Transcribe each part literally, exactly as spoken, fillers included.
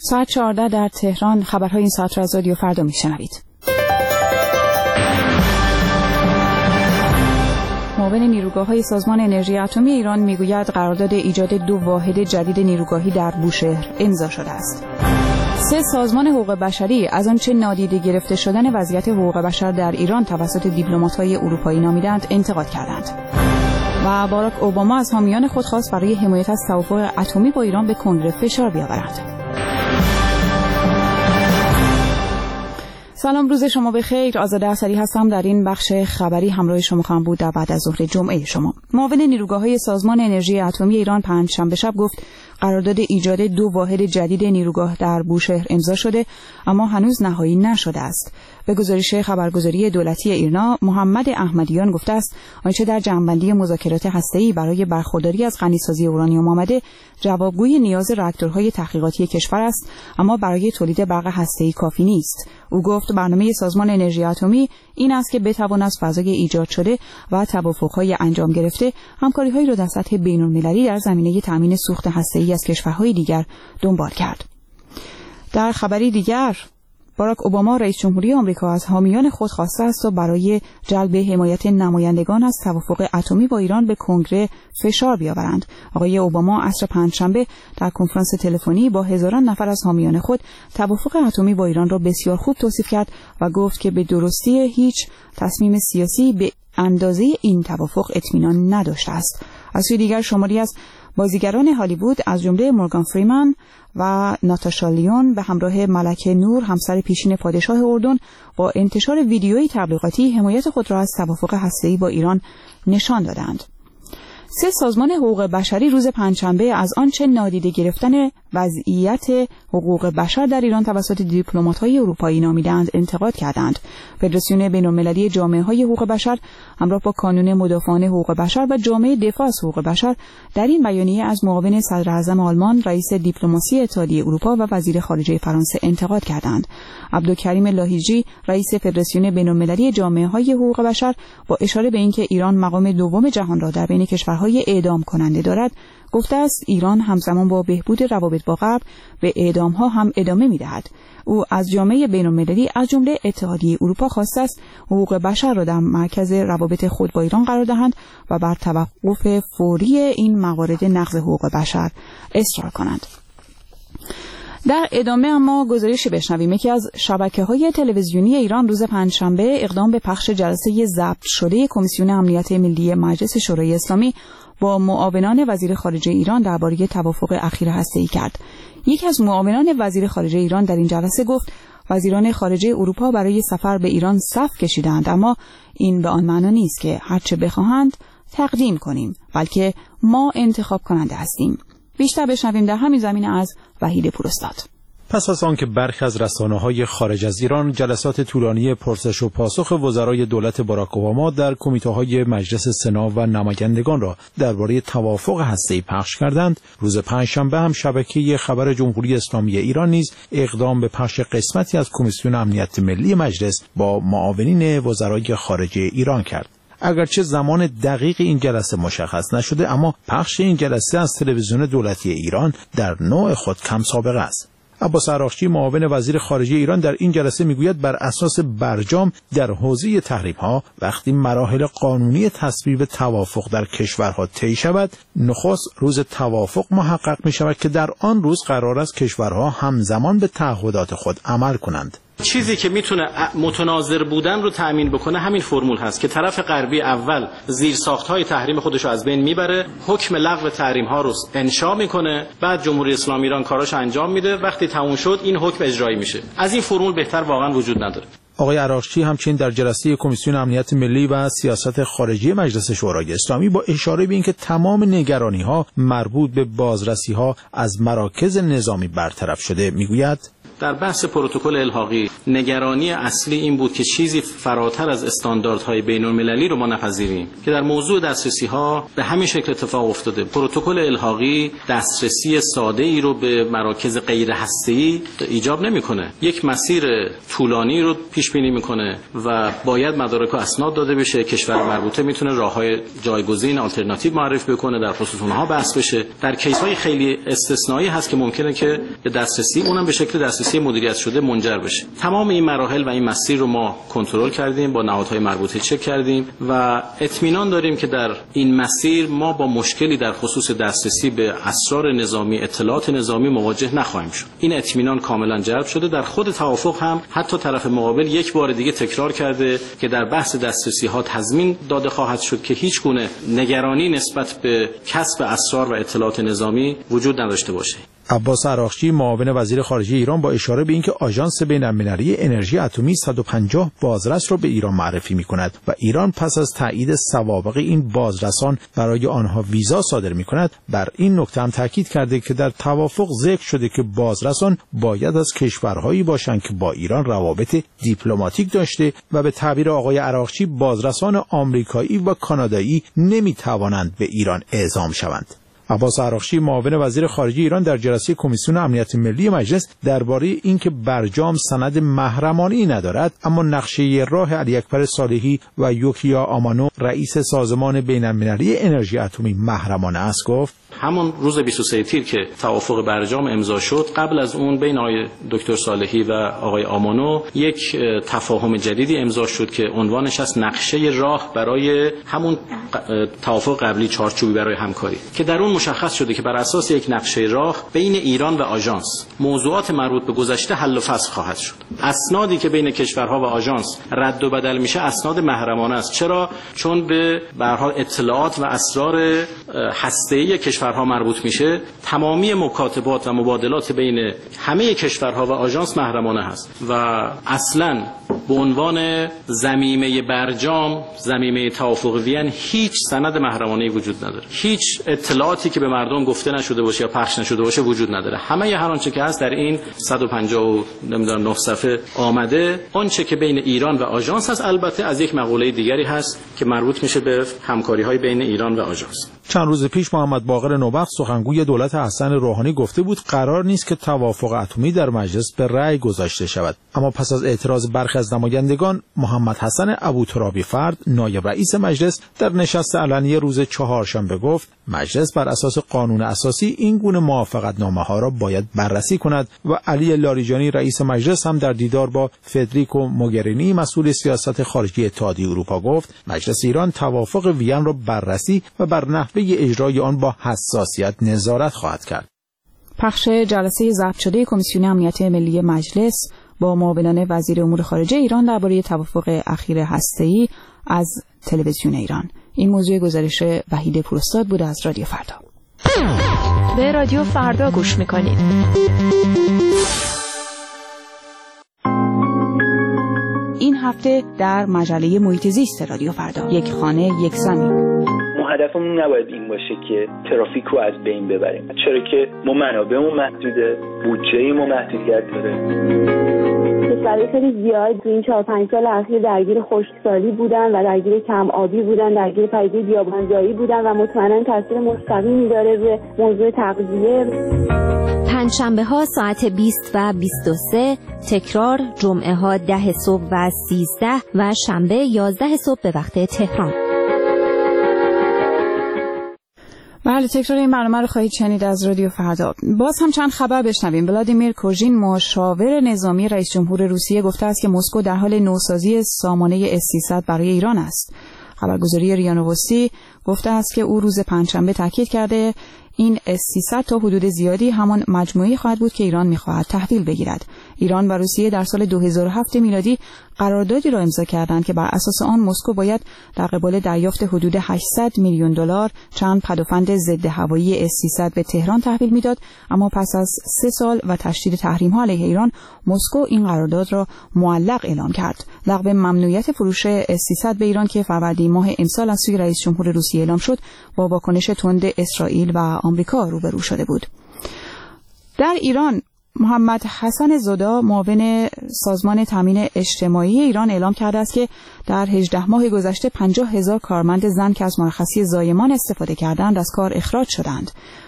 ساعت چهارده در تهران. خبرهای این ساعت را از رادیو فردا میشنوید. معاون نیروگاه‌های سازمان انرژی اتمی ایران میگوید قرارداد ایجاد دو واحد جدید نیروگاهی در بوشهر امضا شده است. سه سازمان حقوق بشری از آنچه نادیده گرفته شدن وضعیت حقوق بشر در ایران توسط دیپلمات‌های اروپایی نامیدند انتقاد کردند. و باراک اوباما از حامیان خود خواست برای حمایت از توافق اتمی با ایران به کنگره فشار بیاورند. سلام، روز شما بخیر. آزاده عصری هستم. در این بخش خبری همراه شما خواهم بود در بعد از ظهر جمعه شما. معاون نیروگاه‌های سازمان انرژی اتمی ایران پنجشنبه شب گفت قرارداد ایجاد دو واحد جدید نیروگاه در بوشهر امضا شده اما هنوز نهایی نشده است. به گزارش خبرگزاری دولتی ایرنا، محمد احمدیان گفته است آنچه در جمع‌بندی مذاکرات هسته‌ای برای برخورداری از غنیسازی اورانیوم آمده جوابگوی نیاز راکتورهای تحقیقاتی کشور است اما برای تولید برق هسته‌ای کافی نیست. او گفت برنامه سازمان انرژی اتمی این است که بتواند از فضای ایجاد شده و توافق‌های انجام گرفته همکاری‌هایی را در سطح بین‌المللی در زمینه تامین سوخت هسته‌ای از کشورهای دیگر دنبال کرد. در خبری دیگر، باراک اوباما رئیس جمهوری آمریکا از حامیان خود خواسته است تا برای جلب حمایت نمایندگان از توافق اتمی با ایران به کنگره فشار بیاورند. آقای اوباما عصر پنجشنبه در کنفرانس تلفنی با هزاران نفر از حامیان خود توافق اتمی با ایران را بسیار خوب توصیف کرد و گفت که به درستی هیچ تصمیم سیاسی به اندازه این توافق اطمینان نداشته است. از سوی دیگر شماری از بازیگران هالیوود از جمله مورگان فریمن و ناتاشا لیون به همراه ملکه نور همسر پیشین پادشاه اردن با انتشار ویدیویی تبلیغاتی حمایت خود را از توافق هسته‌ای با ایران نشان دادند. سه سازمان حقوق بشری روز پنجشنبه از آنچه نادیده گرفتن وضعیت حقوق بشر در ایران توسط دیپلمات‌های اروپایی نامیدند انتقاد کردند. فدراسیون بین‌المللی جامعه‌های حقوق بشر همراه با کانون مدافعان حقوق بشر و جامعه دفاع از حقوق بشر در این بیانیه از معاون صدر اعظم آلمان، رئیس دیپلماسی اتحادیه اروپا و وزیر خارجه فرانسه انتقاد کردند. عبدالکریم لاهیجی، رئیس فدراسیون بین‌المللی جامعه‌های حقوق بشر، با اشاره به اینکه ایران مقام دوم جهان را در بین کشورهای اعدام کننده دارد، گفته است ایران همزمان با بهبود روابط با غرب به اعدام‌ها هم ادامه می‌دهد. او از جامعه بین‌المللی از جمله اتحادیه اروپا خواسته است حقوق بشر را در مرکز روابط خود با ایران قرار دهند و بر توقف فوری این موارد نقض حقوق بشر اصرار کنند. در ادامه اما گزارشی بشنویم. یکی از شبکه‌های تلویزیونی ایران روز پنجشنبه اقدام به پخش جلسه ضبط شده کمیسیون امنیت ملی مجلس شورای اسلامی با معاونان وزیر خارجه ایران درباره توافق اخیر هسته‌ای کرد. یکی از معاونان وزیر خارجه ایران در این جلسه گفت وزیران خارجه اروپا برای سفر به ایران صف کشیدند اما این به آن معنا نیست که هر چه بخواهند تقدیم کنیم، بلکه ما انتخاب کننده هستیم. بیشتر بشنویم در همین زمینه از وحید پوراستاد. پس از آنکه برخی از رسانه‌های خارج از ایران جلسات طولانی پرسش و پاسخ وزرای دولت باراک اوباما در کمیته‌های مجلس سنا و نمایندگان را درباره توافق هسته‌ای پخش کردند، روز پنجشنبه هم شبکه خبر جمهوری اسلامی ایران نیز اقدام به پخش قسمتی از کمیسیون امنیت ملی مجلس با معاونین وزرای خارجه ایران کرد. اگرچه زمان دقیق این جلسه مشخص نشده، اما پخش این جلسه از تلویزیون دولتی ایران در نوع خود کم سابقه است. عباس عراقچی، معاون وزیر خارجه ایران، در این جلسه میگوید بر اساس برجام در حوزه تحریم‌ها وقتی مراحل قانونی تصویب توافق در کشورها طی شود، نخست روز توافق محقق می‌شود که در آن روز قرار است کشورها همزمان به تعهدات خود عمل کنند. چیزی که میتونه متناظر بودن رو تأمین بکنه همین فرمول هست که طرف غربی اول زیرساخت‌های تحریم خودش رو از بین میبره، حکم لغو تحریم‌ها رو انشا میکنه، بعد جمهوری اسلامی ایران کاراش انجام میده، وقتی تموم شد این حکم اجرایی میشه. از این فرمول بهتر واقعا وجود نداره. آقای عراقچی همچنین در جلسه کمیسیون امنیت ملی و سیاست خارجی مجلس شورای اسلامی با اشاره به اینکه تمام نگرانی‌ها مربوط به بازرسی‌ها از مراکز نظامی برطرف شده میگوید در بحث پروتکل الحاقی نگرانی اصلی این بود که چیزی فراتر از استانداردهای بین‌المللی رو ما نپذیریم که در موضوع دسترسی‌ها به همین شکل اتفاق افتاده. پروتکل الحاقی دسترسی ساده‌ای رو به مراکز غیر هسته‌ای ایجاب نمی‌کنه. یک مسیر طولانی رو پیش پیش بینی میکنه و باید مدارک و اسناد داده بشه. کشور مربوطه میتونه راههای جایگزین آلترناتیو معرفی بکنه، در خصوص اونها بحث بشه. در کیس‌های خیلی استثنایی هست که ممکنه که به دسترسی اونم به شکل دسترسی مدیریت شده منجر بشه. تمام این مراحل و این مسیر رو ما کنترل کردیم، با نهادهای مربوطه چک کردیم و اطمینان داریم که در این مسیر ما با مشکلی در خصوص دسترسی به اسرار نظامی، اطلاعات نظامی مواجه نخواهیم شد. این اطمینان کاملا جلب شده. در خود توافق هم حتی طرف مقابل یک بار دیگه تکرار کرده که در بحث دسترسی ها تضمین داده خواهد شد که هیچ گونه نگرانی نسبت به کسب اسرار و اطلاعات نظامی وجود نداشته باشه. عباس عراقچی معاون وزیر خارجه ایران با اشاره به اینکه آژانس بین‌المللی انرژی اتمی صد و پنجاه بازرس را به ایران معرفی می‌کند و ایران پس از تایید سوابق این بازرسان برای آنها ویزا صادر می‌کند، بر این نکته هم تاکید کرده که در توافق ذکر شده که بازرسان باید از کشورهایی باشند که با ایران روابط دیپلماتیک داشته و به تعبیر آقای عراقچی بازرسان آمریکایی و کانادایی نمی‌توانند به ایران اعزام شوند. عباس عراقچی معاون وزیر خارجه ایران در جلسه کمیسیون امنیت ملی مجلس درباره اینکه برجام سند محرمانه‌ای ندارد اما نقشه راه علی اکبر صالحی و یوکیا آمانو رئیس سازمان بین‌المللی انرژی اتمی محرمانه است گفت: همون روز بیست و سوم تیر که توافق برجام امضا شد، قبل از اون بین آقای دکتر صالحی و آقای آمانو یک تفاهم جدیدی امضا شد که عنوانش است نقشه راه برای همون توافق قبلی چارچوبی برای همکاری، که در اون مشخص شده که بر اساس یک نقشه راه بین ایران و آژانس موضوعات مربوط به گذشته حل و فصل خواهد شد. اسنادی که بین کشورها و آژانس رد و بدل میشه اسناد محرمانه است. چرا؟ چون به به هر حال اطلاعات و اسرار هسته‌ای کشورها مربوط میشه. تمامی مکاتبات و مبادلات بین همه کشورها و آژانس محرمانه هست و اصلاً به عنوان ضمیمه برجام، ضمیمه توافق وین، هیچ سند محرمانه‌ای وجود نداره. هیچ اطلاعاتی که به مردم گفته نشده باشه یا پخش نشده باشه وجود نداره. همه هر آنچه که هست در این صد و پنجاه و نمیدونم نه صفحه آمده. آنچه که بین ایران و آژانس هست البته از یک مقوله دیگری هست که مربوط میشه به همکاری‌های بین ایران و آژانس. چند روز پیش محمد باقر نوبخت سخنگوی دولت حسن روحانی گفته بود قرار نیست که توافق اتمی در مجلس به رأی گذاشته شود، اما پس از اعتراض برخی از نمایندگان، محمد حسن ابوترابی فرد نایب رئیس مجلس در نشست علنی روز چهارشنبه گفت مجلس بر اساس قانون اساسی این گونه موافقتنامه‌ها را باید بررسی کند و علی لاریجانی رئیس مجلس هم در دیدار با فدریکو موگرینی مسئول سیاست خارجی اتحادیه اروپا گفت مجلس ایران توافق وین را بررسی و بر نحوه اجرای آن با حساسیت نظارت خواهد کرد. پخش جلسه ضبط شده کمیسیون امنیت ملی مجلس با معاونان وزیر امور خارجه ایران درباره توافق اخیر هسته‌ای از تلویزیون ایران. این موضوع گزارش وحید پوراستاد بود از رادیو فردا. به رادیو فردا گوش میکنید. این هفته در مجله محیط زیست رادیو فردا، یک خانه یک زمین. هدفمون نباید این باشه که ترافیک رو از بین ببریم، چرا که ما منابعمون محدوده، بودجه‌مون محدودیت داره. کشورهای خیلی زیاد تو این چهار پنج سال اخیر درگیر خشکسالی بودن و درگیر کم آبی بودن، درگیر پدیده بیابانزایی بودن و مطمئنا تاثیر مستقیمی داره روی موضوع تغذیه. پنجشنبه ها ساعت بیست و بیست و سه، تکرار جمعه ها ده صبح و سیزده و شنبه یازده صبح به وقت تهران. بله، تکرار این برنامه رو خواهید شنید از رادیو فردا. باز هم چند خبر بشنویم. ولادیمیر کوژین مشاور نظامی رئیس جمهور روسیه گفته است که مسکو در حال نوسازی سامانه اس سیصد برای ایران است. خبرگزاری ریا نووستی گفته است که او روز پنجشنبه تاکید کرده این اس سیصد تا حدود زیادی همان مجموعی خواهد بود که ایران می‌خواهد تحویل بگیرد. ایران و روسیه در سال دو هزار و هفت میلادی قراردادی را امضا کردند که بر اساس آن مسکو باید در قبال دریافت حدود هشتصد میلیون دلار چند پدافند ضد هوایی اس سیصد به تهران تحویل میداد، اما پس از سه سال و تشدید تحریم‌ها علیه ایران، مسکو این قرارداد را معلق اعلام کرد. لغو ممنوعیت فروش اس سیصد به ایران که فروردین ماه امسال از سوی رئیس جمهور روسیه اعلام شد، با واکنش تند اسرائیل و آمریکا روبرو شده بود. در ایران محمد حسن زادا معاون سازمان تامین اجتماعی ایران اعلام کرده است که در هجده ماه گذشته پنجاه هزار کارمند زن که از مرخصی زایمان استفاده کردند از کار اخراج شدند.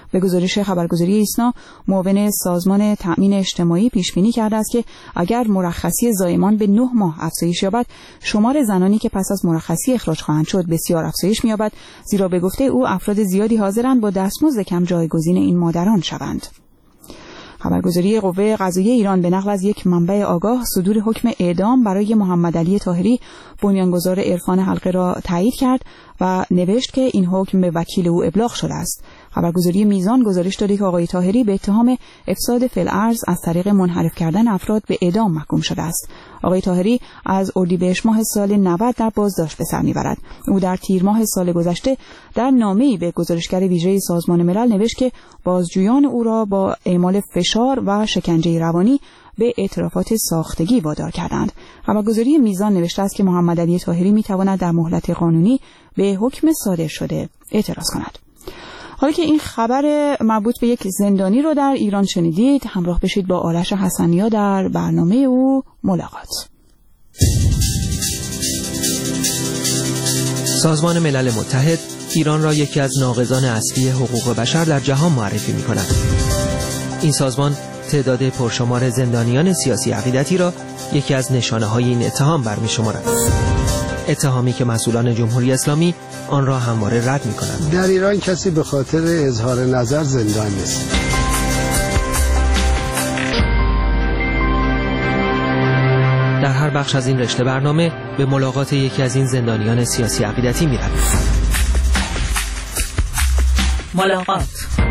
به گزارش خبرگزاری ایسنا، معاون سازمان تأمین اجتماعی پیش بینی کرده است که اگر مرخصی زایمان به نه ماه افزایش یابد، شمار زنانی که پس از مرخصی اخراج خواهند شد بسیار افزایش می‌یابد، زیرا به گفته او افراد زیادی حاضرند با دستمزد کم جایگزین این مادران شوند. خبرگزاری قوه قضاییه ایران به نقل از یک منبع آگاه صدور حکم اعدام برای محمد علی طاهری، بنیانگذار عرفان حلقه را تایید کرد و نوشت که این حکم به وکیل او ابلاغ شده است. خبرگزاری میزان گزارش داده که آقای طاهری به اتهام افساد فی‌الارض از طریق منحرف کردن افراد به اعدام محکوم شده است. آقای طاهری از اردیبهشت ماه سال نود در بازداشت به سر میبرد. او در تیر ماه سال گذشته در نامه‌ای به گزارشگر ویژه سازمان ملل نوشت که بازجویان او را با اعمال فشار و شکنجه روانی به اعترافات ساختگی وادار کردند. خبرگزاری میزان نوشته است که محمد علی طاهری میتواند در مهلت قانونی به حکم صادر شده اعتراض کند. حالا که این خبر مربوط به یک زندانی رو در ایران شنیدید، همراه بشید با آرش حسنیا در برنامه او ملاقات. سازمان ملل متحد ایران را یکی از ناقضان اصلی حقوق بشر در جهان معرفی می کند. این سازمان تعداد پرشمار زندانیان سیاسی عقیدتی را یکی از نشانه‌های این اتهام برمی شمارد. اتهامی که مسئولان جمهوری اسلامی آن را همواره رد می کنند. در ایران کسی به خاطر اظهار نظر زندان نیست. در هر بخش از این رشته برنامه به ملاقات یکی از این زندانیان سیاسی عقیدتی می رویم. ملاقات.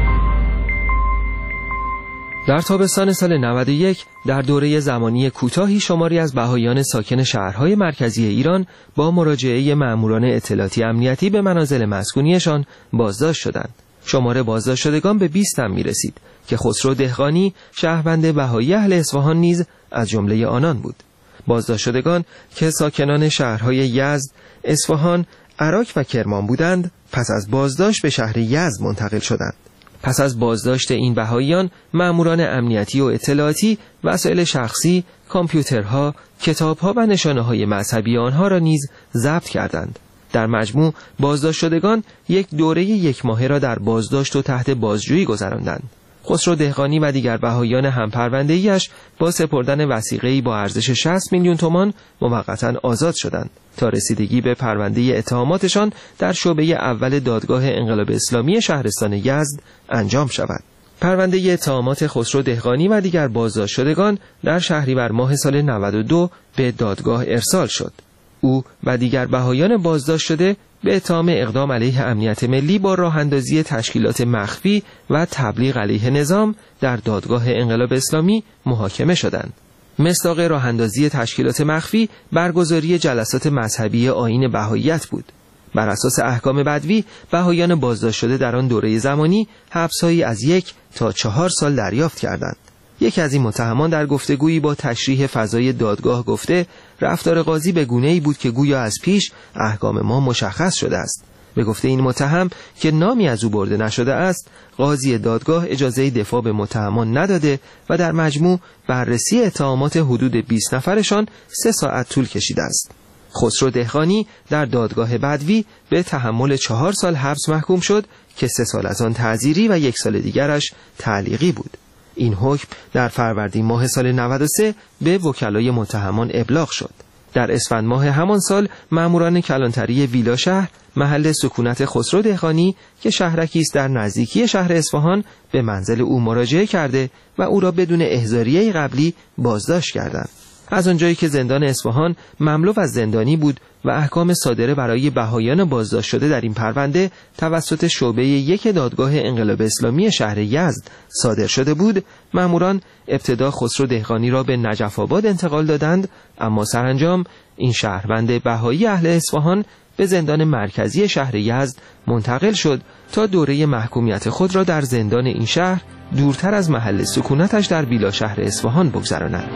در تابستان سال نود و یک در دوره زمانی کوتاهی شماری از بهائیان ساکن شهرهای مرکزی ایران با مراجعه مأموران اطلاعاتی امنیتی به منازل مسکونیشان بازداشت شدند. شمار بازداشت شدگان به بیست هم می‌رسید که خسرو دهقانی شهروند بهایی اهل اصفهان نیز از جمله آنان بود. بازداشت شدگان که ساکنان شهرهای یزد، اصفهان، عراق و کرمان بودند، پس از بازداشت به شهر یزد منتقل شدند. پس از بازداشت این بهائیان، مأموران امنیتی و اطلاعاتی وسایل شخصی، کامپیوترها، کتابها و نشانه‌های مذهبی آنها را نیز ضبط کردند. در مجموع بازداشت شدگان یک دوره یک ماهه را در بازداشت و تحت بازجویی گذراندند. خسرو دهقانی و دیگر بهائیان همپرونده‌ایش با سپردن وثیقه‌ای با ارزش شصت میلیون تومان موقتاً آزاد شدند تا رسیدگی به پرونده اتهاماتشان در شعبه اول دادگاه انقلاب اسلامی شهرستان یزد انجام شود. پرونده اتهامات خسرو دهقانی و دیگر بازداشت شدگان در شهریور ماه سال نود و دو به دادگاه ارسال شد. او و دیگر بهائیان بازداشت شده به اتهام اقدام علیه امنیت ملی با راه اندازی تشکیلات مخفی و تبلیغ علیه نظام در دادگاه انقلاب اسلامی محاکمه شدند. مصداق راه اندازی تشکیلات مخفی برگزاری جلسات مذهبی آیین بهائیت بود. بر اساس احکام بدوی بهائیان بازداشت شده در آن دوره زمانی حبس‌هایی از یک تا چهار سال دریافت کردند. یکی از این متهمان در گفتگویی با تشریح فضای دادگاه گفته رفتار قاضی به گونه‌ای بود که گویا از پیش احکام ما مشخص شده است. به گفته این متهم که نامی از او برده نشده است، قاضی دادگاه اجازه دفاع به متهمان نداده و در مجموع بررسی اتهامات حدود بیست نفرشان سه ساعت طول کشیده است. خسرو دهقانی در دادگاه بدوی به تحمل چهار سال حبس محکوم شد که سه سال از آن تعزیری و یک سال دیگرش تعلیقی بود. این حکم در فروردین ماه سال نود و سه به وکلای متهمان ابلاغ شد. در اسفند ماه همان سال مأموران کلانتری ویلا شهر محل سکونت خسرو دهقانی که شهرکی است در نزدیکی شهر اصفهان به منزل او مراجعه کرده و او را بدون احضاریه قبلی بازداشت کردند. از آنجایی که زندان اصفهان مملو از زندانی بود و احکام صادره برای بهائیان بازداشت شده در این پرونده توسط شعبه یک دادگاه انقلاب اسلامی شهر یزد صادر شده بود، مأموران ابتدا خسرو دهقانی را به نجف آباد انتقال دادند، اما سرانجام این شهروند بهایی اهل اصفهان به زندان مرکزی شهر یزد منتقل شد تا دوره محکومیت خود را در زندان این شهر دورتر از محل سکونتش در ویلا شهر اصفهان بگذراند.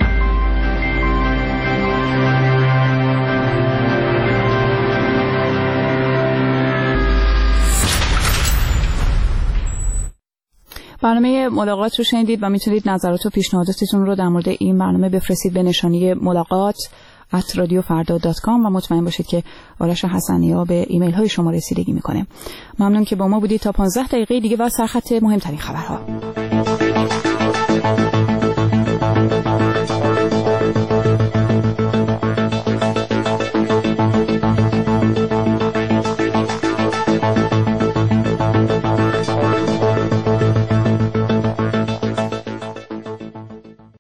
برنامه ملاقات رو شنیدید و میتونید نظرات و پیشنهاداتتون رو در مورد این برنامه بفرستید به نشانی ملاقات ات رادیو فردا دات کام و مطمئن باشید که آرش حسنی‌ها به ایمیل های شما رسیدگی میکنه. ممنون که با ما بودید. تا پانزده دقیقه دیگه و سرخط مهمترین خبرها.